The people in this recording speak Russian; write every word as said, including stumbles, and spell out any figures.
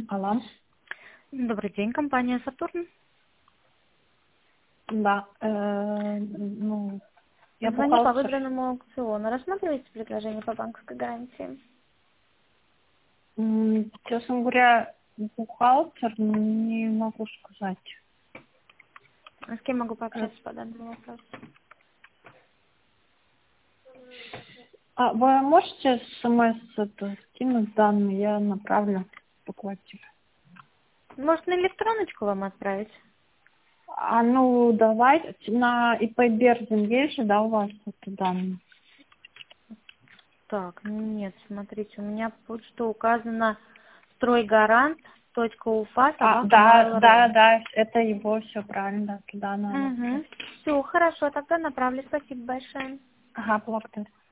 Алло. Добрый день, компания «Сатурн». Да, э, ну, я Звоню по бухгалтер. выбранному аукциону. Рассматриваете предложение по банковской гарантии? М, Честно говоря, бухгалтер, но не могу сказать. А с кем могу Э, пообщаться по данному вопросу? А вы можете смс это скинуть данные, я направлю покупателю. Может, на электроночку вам отправить? А ну давайте на ИП Берзин есть же, да, у вас это данные? Так, нет, смотрите, у меня почта указана стройгарант.уфа А, собака да, да, mail.ru. да, это его, все правильно, да, туда надо. Угу. Все, хорошо, тогда направлю. Спасибо большое. Ага, благодарю.